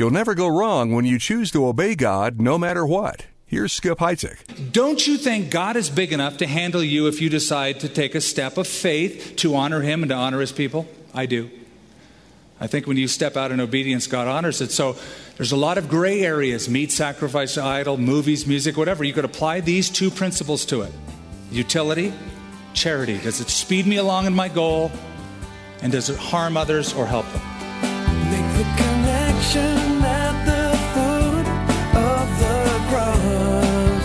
You'll never go wrong when you choose to obey God no matter what. Here's Skip Heitzig. Don't you think God is big enough to handle you if you decide to take a step of faith to honor Him and to honor His people? I do. I think when you step out in obedience, God honors it. So there's a lot of gray areas: meat, sacrifice, idol, movies, music, whatever. You could apply these two principles to it: utility, charity. Does it speed me along in my goal? And does it harm others or help them? Make the connection at the foot of the cross.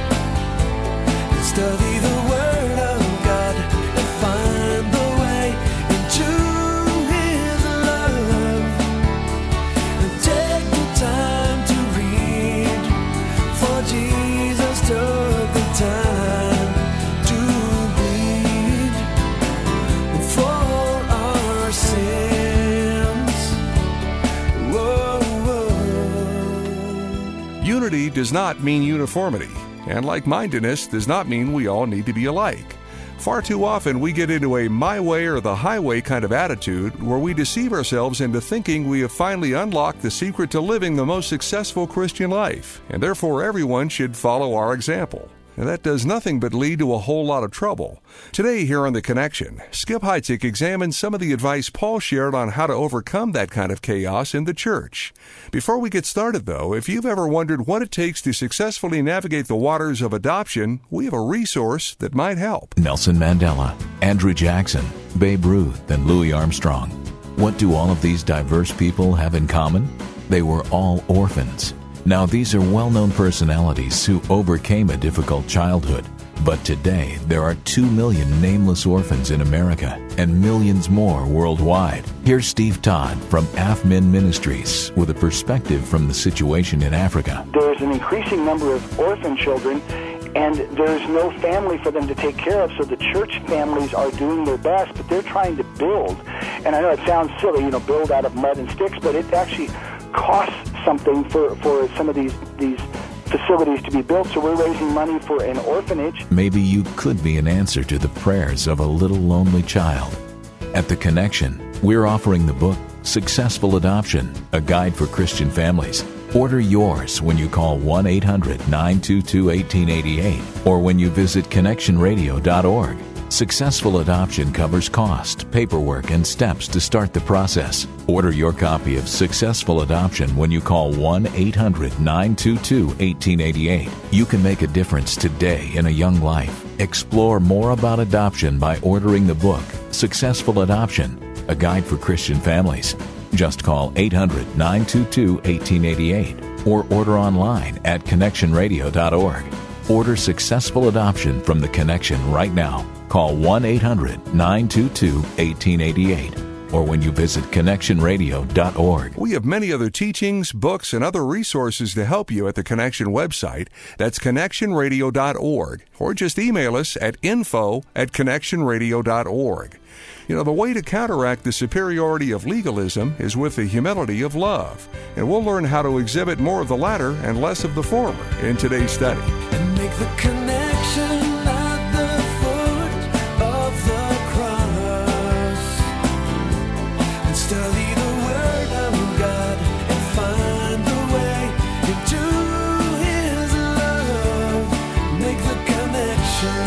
Study the Word of God and find the way into His love. And take the time to read, for Jesus took the time to bleed for our sins. Whoa, whoa. Unity does not mean uniformity, and like-mindedness does not mean we all need to be alike. Far too often we get into a my way or the highway kind of attitude where we deceive ourselves into thinking we have finally unlocked the secret to living the most successful Christian life, and therefore everyone should follow our example. And that does nothing but lead to a whole lot of trouble. Today here on The Connection, Skip Heitzig examines some of the advice Paul shared on how to overcome that kind of chaos in the church. Before we get started, though, if you've ever wondered what it takes to successfully navigate the waters of adoption, we have a resource that might help. Nelson Mandela, Andrew Jackson, Babe Ruth, and Louis Armstrong. What do all of these diverse people have in common? They were all orphans. Now, these are well-known personalities who overcame a difficult childhood. But today, there are 2 million nameless orphans in America and millions more worldwide. Here's Steve Todd from AFMIN Ministries with a perspective from the situation in Africa. There's an increasing number of orphan children, and there's no family for them to take care of, so the church families are doing their best, but they're trying to build. And I know it sounds silly, build out of mud and sticks, but it actually costs something for some of these facilities to be built, so we're raising money for an orphanage. Maybe you could be an answer to the prayers of a little lonely child. At The Connection, we're offering the book Successful Adoption, a guide for Christian families. Order yours when you call 1-800-922-1888 or when you visit connectionradio.org. Successful Adoption covers cost, paperwork, and steps to start the process. Order your copy of Successful Adoption when you call 1-800-922-1888. You can make a difference today in a young life. Explore more about adoption by ordering the book, Successful Adoption, a guide for Christian families. Just call 800-922-1888 or order online at connectionradio.org. Order Successful Adoption from The Connection right now. Call 1-800-922-1888 or when you visit connectionradio.org. We have many other teachings, books, and other resources to help you at the Connection website. That's connectionradio.org. Or just email us at info@connectionradio.org. The way to counteract the superiority of legalism is with the humility of love. And we'll learn how to exhibit more of the latter and less of the former in today's study. And make the connection at the foot of the cross. And study the Word of God and find the way into His love. Make the connection.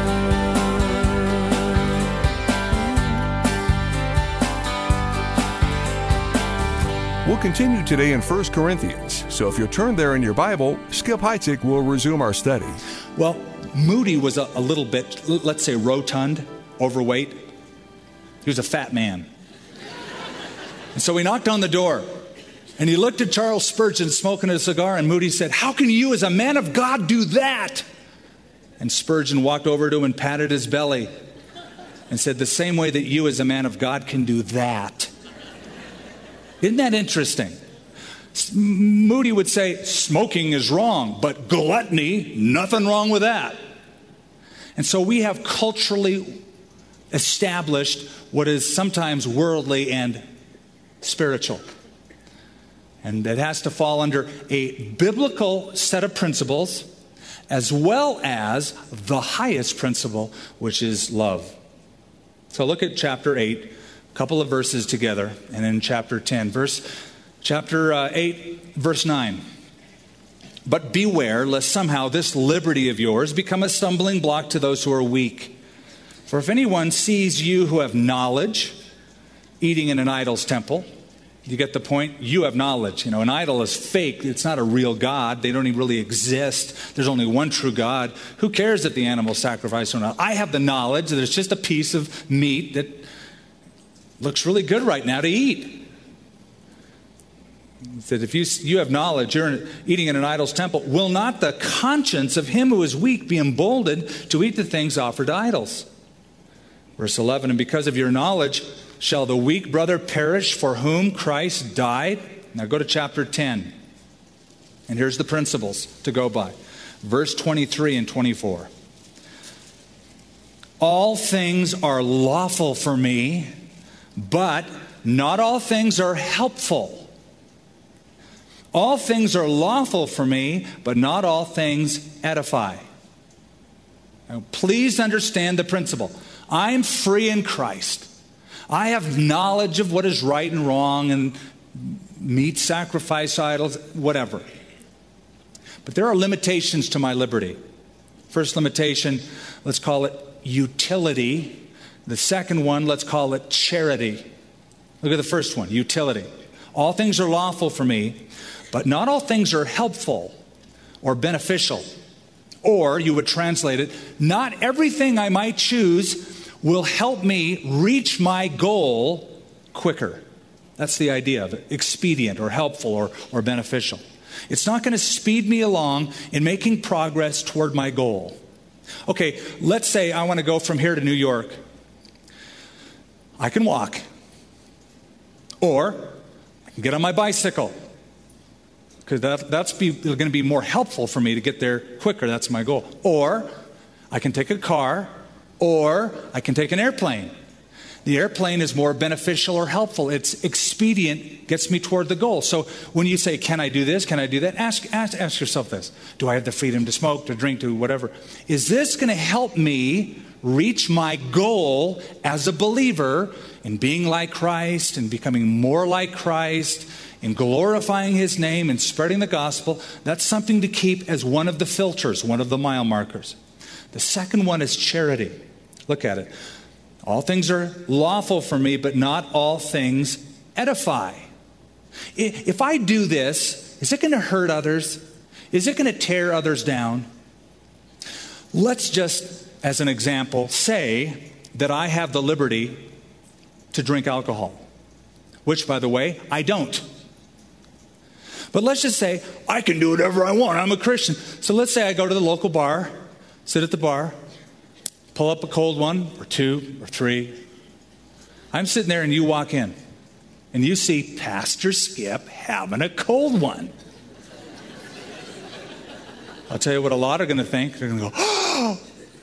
We'll continue today in 1 Corinthians, so if you'll turn there in your Bible, Skip Heitzig will resume our study. Well, Moody was a little bit, let's say, rotund, overweight. He was a fat man. And so he knocked on the door, and he looked at Charles Spurgeon smoking a cigar, and Moody said, "How can you as a man of God do that?" And Spurgeon walked over to him and patted his belly and said, "The same way that you as a man of God can do that." Isn't that interesting? Moody would say, smoking is wrong, but gluttony, nothing wrong with that. And so we have culturally established what is sometimes worldly and spiritual. And it has to fall under a biblical set of principles as well as the highest principle, which is love. So look at chapter 8. Couple of verses together, and in chapter 10, Chapter 8, verse 9. But beware lest somehow this liberty of yours become a stumbling block to those who are weak. For if anyone sees you who have knowledge eating in an idol's temple, you get the point? You have knowledge. An idol is fake. It's not a real God. They don't even really exist. There's only one true God. Who cares if the animal sacrificed or not? I have the knowledge that it's just a piece of meat that looks really good right now to eat. He said, if you have knowledge, you're eating in an idol's temple, will not the conscience of him who is weak be emboldened to eat the things offered to idols? Verse 11, and because of your knowledge, shall the weak brother perish for whom Christ died? Now go to chapter 10. And here's the principles to go by. Verse 23 and 24. All things are lawful for me, but not all things are helpful. All things are lawful for me, but not all things edify. Now, please understand the principle. I'm free in Christ. I have knowledge of what is right and wrong and meat sacrifice idols, whatever. But there are limitations to my liberty. First limitation, let's call it utility. The second one, let's call it charity. Look at the first one, utility. All things are lawful for me, but not all things are helpful or beneficial. Or, you would translate it, not everything I might choose will help me reach my goal quicker. That's the idea of it, expedient or helpful or beneficial. It's not going to speed me along in making progress toward my goal. Okay, let's say I want to go from here to New York. I can walk. Or I can get on my bicycle. Because that's going to be more helpful for me to get there quicker. That's my goal. Or I can take a car. Or I can take an airplane. The airplane is more beneficial or helpful. It's expedient, gets me toward the goal. So when you say, can I do this? Can I do that? Ask yourself this. Do I have the freedom to smoke, to drink, to whatever? Is this going to help me reach my goal as a believer in being like Christ and becoming more like Christ, in glorifying His name and spreading the gospel? That's something to keep as one of the filters, one of the mile markers. The second one is charity. Look at it. All things are lawful for me, but not all things edify. If I do this, is it going to hurt others? Is it going to tear others down? Let's just, as an example, say that I have the liberty to drink alcohol, which, by the way, I don't. But let's just say I can do whatever I want. I'm a Christian. So let's say I go to the local bar, sit at the bar, pull up a cold one, or two, or three. I'm sitting there and you walk in. And you see Pastor Skip having a cold one. I'll tell you what a lot are going to think. They're going to go, oh,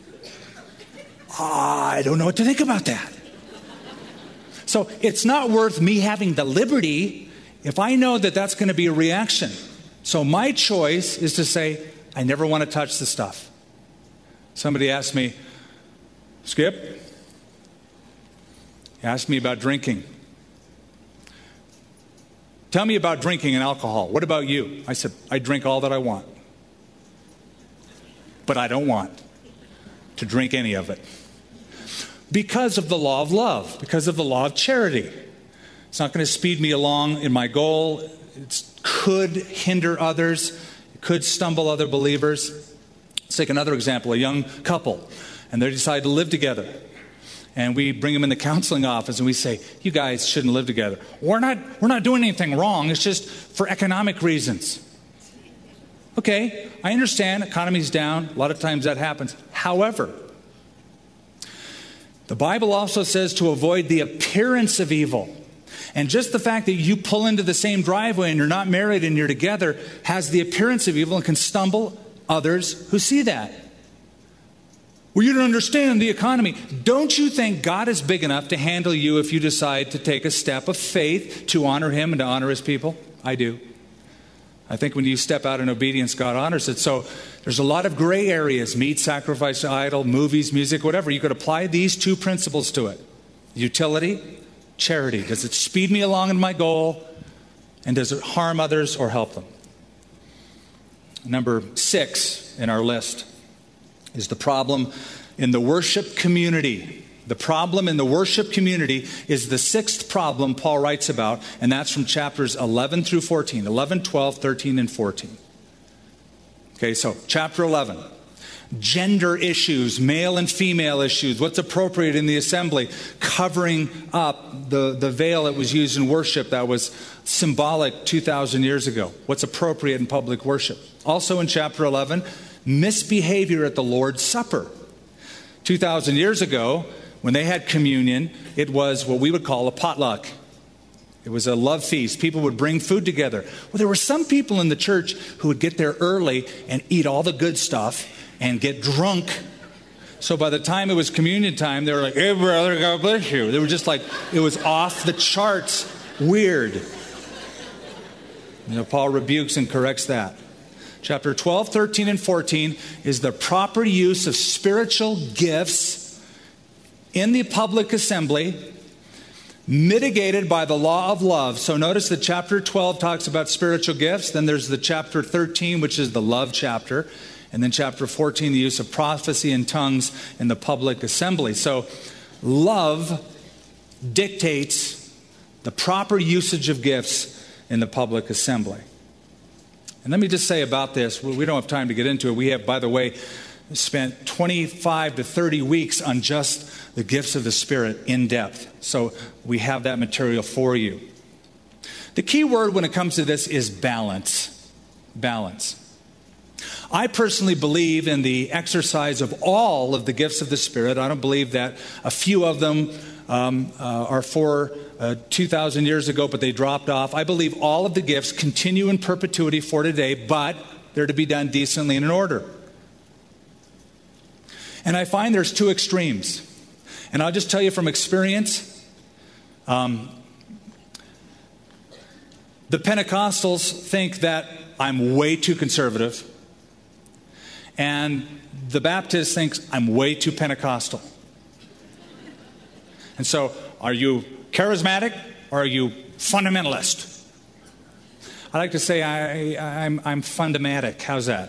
I don't know what to think about that. So it's not worth me having the liberty if I know that that's going to be a reaction. So my choice is to say, I never want to touch the stuff. Somebody asked me, Skip, he asked me about drinking. Tell me about drinking and alcohol. What about you? I said, I drink all that I want. But I don't want to drink any of it. Because of the law of love, because of the law of charity. It's not going to speed me along in my goal. It could hinder others. It could stumble other believers. Let's take another example, a young couple, and they decide to live together. And we bring them in the counseling office and we say, you guys shouldn't live together. We're not doing anything wrong. It's just for economic reasons. Okay, I understand, economy's down. A lot of times that happens. However, the Bible also says to avoid the appearance of evil. And just the fact that you pull into the same driveway and you're not married and you're together has the appearance of evil and can stumble others who see that. Well, you don't understand the economy. Don't you think God is big enough to handle you if you decide to take a step of faith to honor Him and to honor His people? I do. I think when you step out in obedience, God honors it. So there's a lot of gray areas, meat, sacrifice, idol, movies, music, whatever. You could apply these two principles to it. Utility, charity. Does it speed me along in my goal? And does it harm others or help them? Number 6 in our list is the problem in the worship community. The problem in the worship community is the 6th problem Paul writes about, and that's from chapters 11 through 14. 11, 12, 13, and 14. Okay, so chapter 11. Gender issues, male and female issues, what's appropriate in the assembly, covering up the veil that was used in worship that was symbolic 2,000 years ago. What's appropriate in public worship. Also in chapter 11, misbehavior at the Lord's Supper. 2,000 years ago, when they had communion, it was what we would call a potluck. It was a love feast. People would bring food together. Well, there were some people in the church who would get there early and eat all the good stuff and get drunk. So by the time it was communion time, they were like, "Hey, brother, God bless you." They were just like, it was off the charts weird. Paul rebukes and corrects that. Chapter 12, 13, and 14 is the proper use of spiritual gifts in the public assembly, mitigated by the law of love. So notice that chapter 12 talks about spiritual gifts. Then there's the chapter 13, which is the love chapter. And then chapter 14, the use of prophecy and tongues in the public assembly. So love dictates the proper usage of gifts in the public assembly. And let me just say about this, we don't have time to get into it. We have, by the way, spent 25 to 30 weeks on just the gifts of the Spirit in depth. So we have that material for you. The key word when it comes to this is balance. Balance. I personally believe in the exercise of all of the gifts of the Spirit. I don't believe that a few of them are for 2,000 years ago, but they dropped off. I believe all of the gifts continue in perpetuity for today, but they're to be done decently and in order. And I find there's two extremes. And I'll just tell you from experience, the Pentecostals think that I'm way too conservative. And the Baptist thinks I'm way too Pentecostal. And so, are you charismatic or are you fundamentalist? I like to say I'm fundamatic. How's that?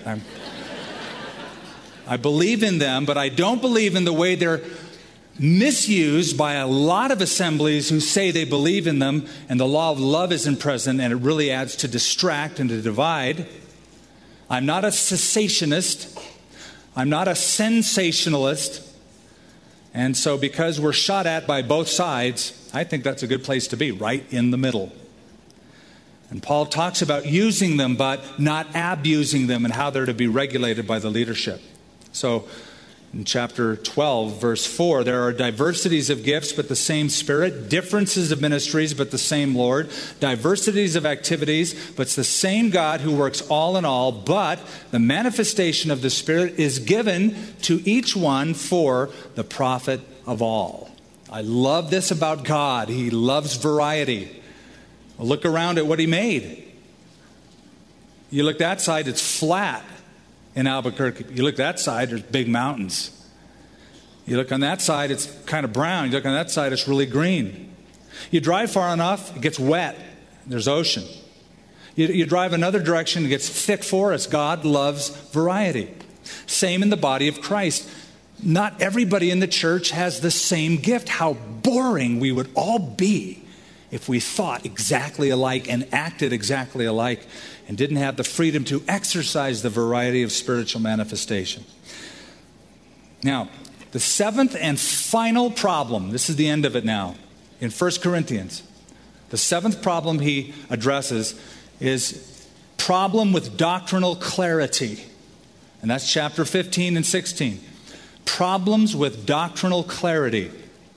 I believe in them, but I don't believe in the way they're misused by a lot of assemblies who say they believe in them, and the law of love isn't present, and it really adds to distract and to divide. I'm not a cessationist. I'm not a sensationalist. And so because we're shot at by both sides, I think that's a good place to be, right in the middle. And Paul talks about using them, but not abusing them, and how they're to be regulated by the leadership. So in chapter 12, verse 4, there are diversities of gifts, but the same Spirit. Differences of ministries, but the same Lord. Diversities of activities, but it's the same God who works all in all. But the manifestation of the Spirit is given to each one for the profit of all. I love this about God. He loves variety. Look around at what He made. You look that side, it's flat. In Albuquerque, you look that side, there's big mountains. You look on that side, it's kind of brown. You look on that side, it's really green. You drive far enough, it gets wet. There's ocean. You drive another direction, it gets thick forest. God loves variety. Same in the body of Christ. Not everybody in the church has the same gift. How boring we would all be if we thought exactly alike and acted exactly alike and didn't have the freedom to exercise the variety of spiritual manifestation. Now, the seventh and final problem, this is the end of it now, in 1 Corinthians. The seventh problem he addresses is problem with doctrinal clarity. And that's chapter 15 and 16. Problems with doctrinal clarity.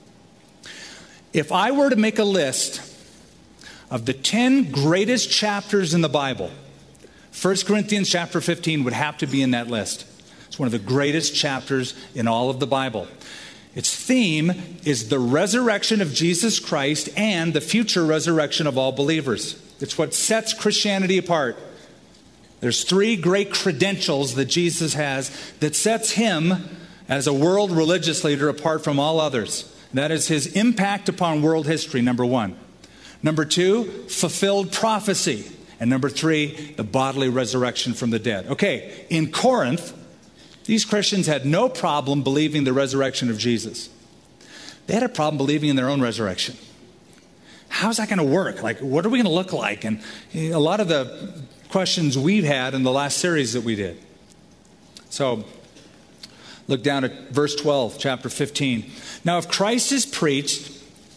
If I were to make a list of the 10 greatest chapters in the Bible, 1 Corinthians chapter 15 would have to be in that list. It's one of the greatest chapters in all of the Bible. Its theme is the resurrection of Jesus Christ and the future resurrection of all believers. It's what sets Christianity apart. There's 3 great credentials that Jesus has that sets Him as a world religious leader apart from all others. That is His impact upon world history, number 1. Number 2, fulfilled prophecy. And number 3, the bodily resurrection from the dead. Okay, in Corinth, these Christians had no problem believing the resurrection of Jesus. They had a problem believing in their own resurrection. How's that going to work? Like, what are we going to look like? And a lot of the questions we've had in the last series that we did. So, look down at verse 12, chapter 15. Now, if Christ is preached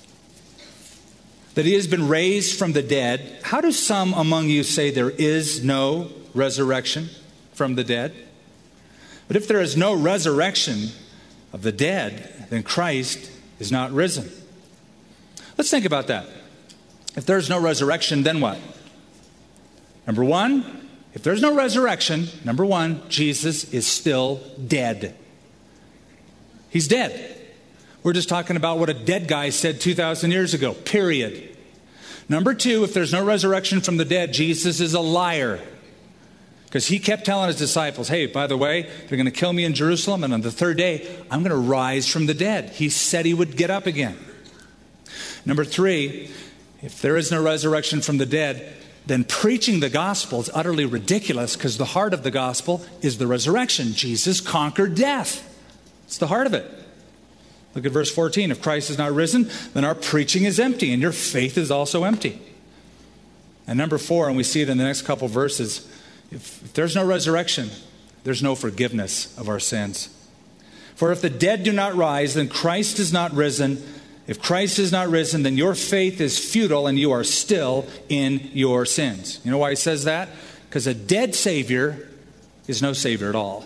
that he has been raised from the dead, how do some among you say there is no resurrection from the dead? But if there is no resurrection of the dead, then Christ is not risen. Let's think about that. If there's no resurrection, then what? Number 1, if there's no resurrection, number 1, Jesus is still dead. He's dead. We're just talking about what a dead guy said 2,000 years ago, period. Number 2, if there's no resurrection from the dead, Jesus is a liar. Because he kept telling his disciples, hey, by the way, they're going to kill me in Jerusalem, and on the third day, I'm going to rise from the dead. He said he would get up again. Number 3, if there is no resurrection from the dead, then preaching the gospel is utterly ridiculous because the heart of the gospel is the resurrection. Jesus conquered death. It's the heart of it. Look at verse 14. If Christ is not risen, then our preaching is empty, and your faith is also empty. And number 4, and we see it in the next couple verses, if there's no resurrection, there's no forgiveness of our sins. For if the dead do not rise, then Christ is not risen. If Christ is not risen, then your faith is futile, and you are still in your sins. You know why he says that? Because a dead Savior is no Savior at all.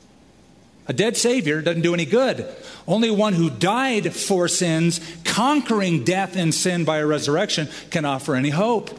A dead Savior doesn't do any good. Only one who died for sins, conquering death and sin by a resurrection, can offer any hope.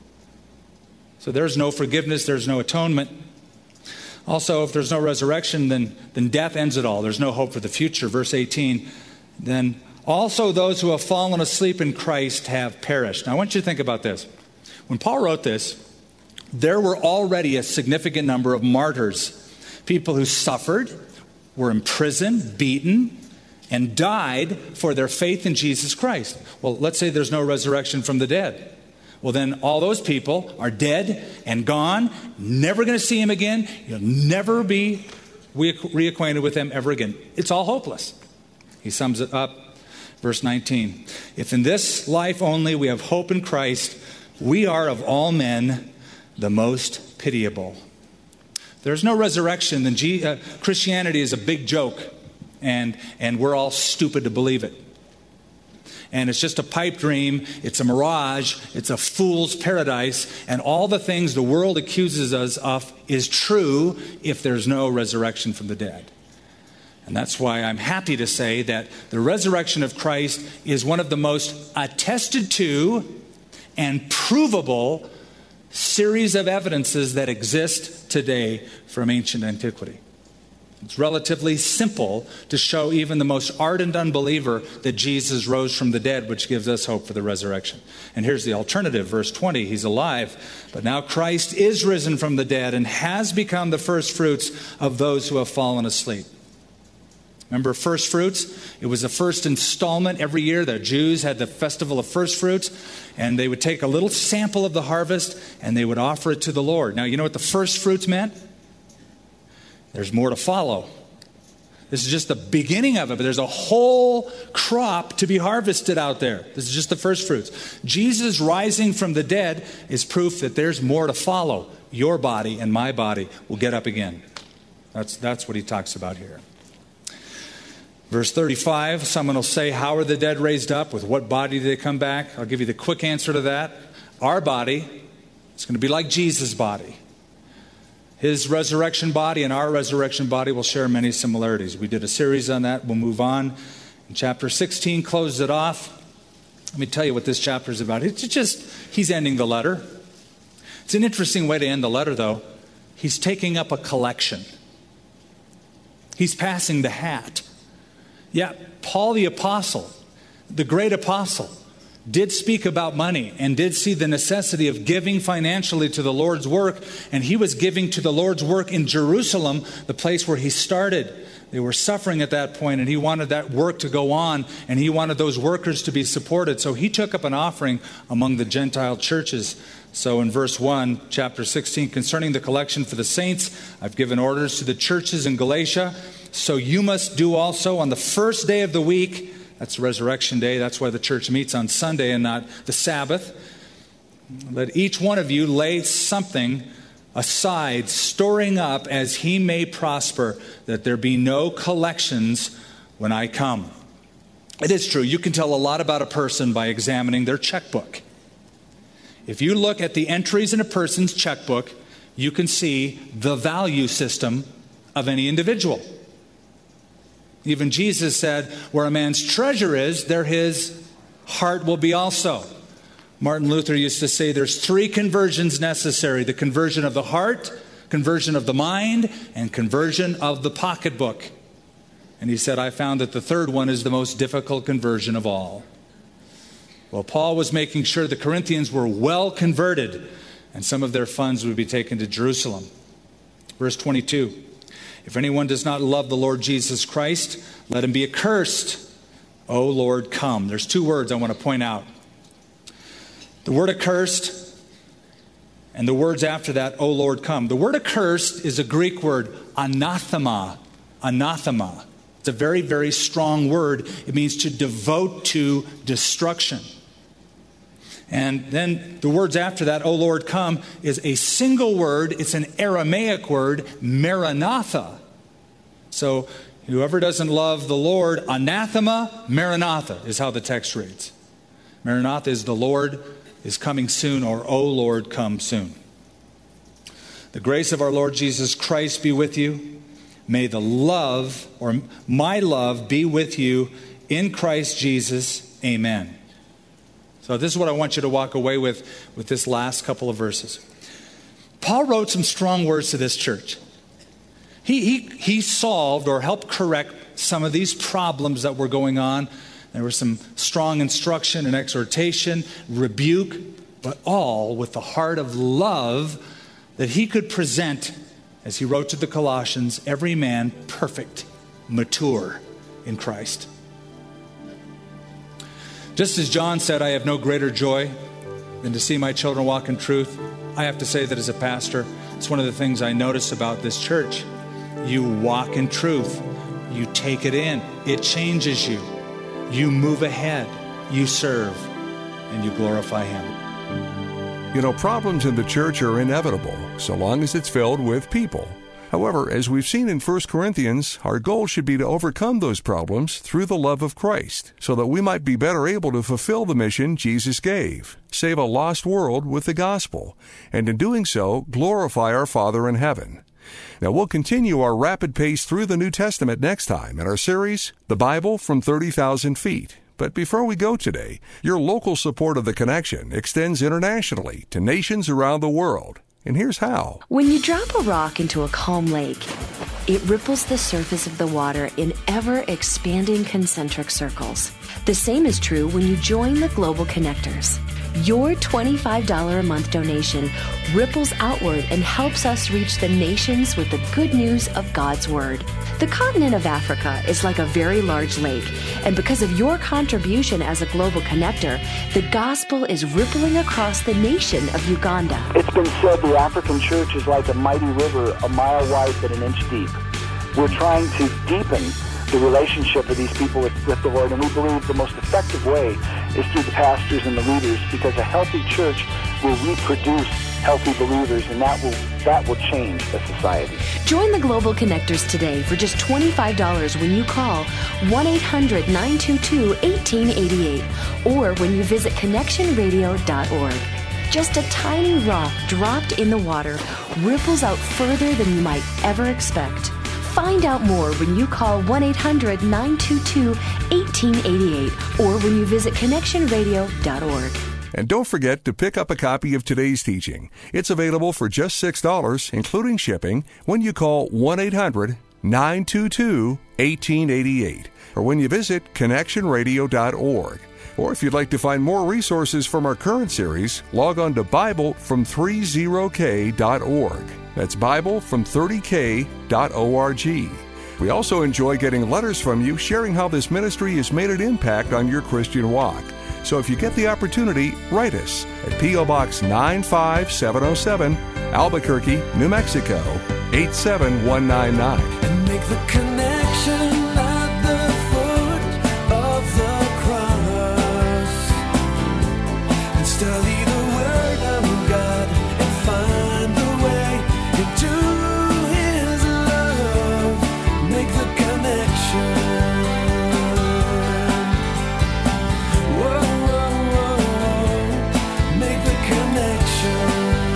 So there's no forgiveness, there's no atonement. Also, if there's no resurrection, then death ends it all. There's no hope for the future. Verse 18, then also those who have fallen asleep in Christ have perished. Now I want you to think about this. When Paul wrote this, there were already a significant number of martyrs, people who suffered, were imprisoned, beaten, and died for their faith in Jesus Christ. Well, let's say there's no resurrection from the dead. Well, then all those people are dead and gone, never going to see him again. You'll never be reacquainted with them ever again. It's all hopeless. He sums it up, verse 19. If in this life only we have hope in Christ, we are of all men the most pitiable. There's no resurrection, then Christianity is a big joke, and we're all stupid to believe it. And it's just a pipe dream, it's a mirage, it's a fool's paradise, and all the things the world accuses us of is true if there's no resurrection from the dead. And that's why I'm happy to say that the resurrection of Christ is one of the most attested to and provable series of evidences that exist today from ancient antiquity. It's relatively simple to show even the most ardent unbeliever that Jesus rose from the dead, which gives us hope for the resurrection. And here's the alternative, verse 20. He's alive, but now Christ is risen from the dead and has become the first fruits of those who have fallen asleep. Remember first fruits? It was the first installment every year. The Jews had the festival of first fruits, and they would take a little sample of the harvest and they would offer it to the Lord. Now, you know what the first fruits meant? There's more to follow. This is just the beginning of it, but there's a whole crop to be harvested out there. This is just the first fruits. Jesus rising from the dead is proof that there's more to follow. Your body and my body will get up again. That's what he talks about here. Verse 35, someone will say, how are the dead raised up? With what body do they come back? I'll give you the quick answer to that. Our body is going to be like Jesus' body. His resurrection body and our resurrection body will share many similarities. We did a series on that. We'll move on. And chapter 16 closes it off. Let me tell you what this chapter is about. It's just, he's ending the letter. It's an interesting way to end the letter, though. He's taking up a collection. He's passing the hat. Yeah, Paul the apostle, the great apostle, did speak about money and did see the necessity of giving financially to the Lord's work. And he was giving to the Lord's work in Jerusalem, the place where he started They were suffering at that point, and he wanted that work to go on, and he wanted those workers to be supported. So he took up an offering among the Gentile churches. So in verse 1, chapter 16, concerning the collection for the saints, I've given orders to the churches in Galatia. So you must do also on the first day of the week. That's Resurrection Day. That's why the church meets on Sunday and not the Sabbath. Let each one of you lay something aside, storing up as he may prosper, that there be no collections when I come. It is true, you can tell a lot about a person by examining their checkbook. If you look at the entries in a person's checkbook, you can see the value system of any individual. Even Jesus said, where a man's treasure is, there his heart will be also. Martin Luther used to say there's 3 conversions necessary: the conversion of the heart, conversion of the mind, and conversion of the pocketbook. And he said, I found that the third one is the most difficult conversion of all. Well, Paul was making sure the Corinthians were well converted, and some of their funds would be taken to Jerusalem. Verse 22, if anyone does not love the Lord Jesus Christ, let him be accursed. O Lord, come. There's 2 words I want to point out. The word accursed and the words after that, O Lord, come. The word accursed is a Greek word, anathema. Anathema. It's a very, very strong word. It means to devote to destruction. And then the words after that, O Lord, come, is a single word. It's an Aramaic word, Maranatha. So whoever doesn't love the Lord, anathema, Maranatha is how the text reads. Maranatha is the Lord is coming soon, or O Lord, come soon. The grace of our Lord Jesus Christ be with you. May the love, or my love, be with you in Christ Jesus. Amen. So this is what I want you to walk away with this last couple of verses. Paul wrote some strong words to this church. He solved or helped correct some of these problems that were going on. There was some strong instruction and exhortation, rebuke, but all with the heart of love that he could present, as he wrote to the Colossians, every man perfect, mature in Christ. Just as John said, I have no greater joy than to see my children walk in truth. I have to say that as a pastor, it's one of the things I notice about this church. You walk in truth. You take it in. It changes you. You move ahead, you serve, and you glorify Him. You know, problems in the church are inevitable, so long as it's filled with people. However, as we've seen in 1 Corinthians, our goal should be to overcome those problems through the love of Christ, so that we might be better able to fulfill the mission Jesus gave, save a lost world with the gospel, and in doing so, glorify our Father in heaven. Now, we'll continue our rapid pace through the New Testament next time in our series, The Bible from 30,000 Feet. But before we go today, your local support of The Connection extends internationally to nations around the world. And here's how. When you drop a rock into a calm lake, it ripples the surface of the water in ever-expanding concentric circles. The same is true when you join the Global Connectors. Your $25 a month donation ripples outward and helps us reach the nations with the good news of God's Word. The continent of Africa is like a very large lake, and because of your contribution as a Global Connector, the gospel is rippling across the nation of Uganda. It's been said the African church is like a mighty river, a mile wide but an inch deep. We're trying to deepen the relationship of these people with the Lord, and we believe the most effective way is through the pastors and the leaders, because a healthy church will reproduce healthy believers, and that will change a society. Join the Global Connectors today for just $25 when you call 1-800-922-1888 or when you visit connectionradio.org. Just a tiny rock dropped in the water ripples out further than you might ever expect. Find out more when you call 1-800-922-1888 or when you visit connectionradio.org. And don't forget to pick up a copy of today's teaching. It's available for just $6, including shipping, when you call 1-800-922-1888 or when you visit connectionradio.org. Or if you'd like to find more resources from our current series, log on to BibleFrom30k.org. That's BibleFrom30k.org. We also enjoy getting letters from you sharing how this ministry has made an impact on your Christian walk. So if you get the opportunity, write us at P.O. Box 95707, Albuquerque, New Mexico, 87199. And make the connection at the foot of the cross. And study the Word of God and find the way into His love. Make the connection. Whoa, whoa, whoa. Make the connection.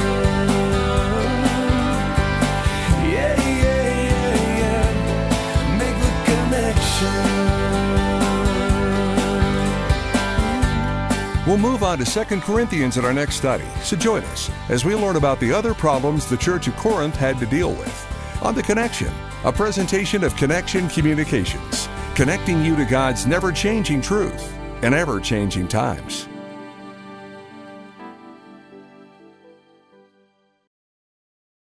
Yeah, yeah, yeah, yeah. Make the connection. We'll move on to 2 Corinthians in our next study, so join us as we learn about the other problems the Church of Corinth had to deal with. On The Connection, a presentation of Connection Communications, connecting you to God's never-changing truth in ever-changing times.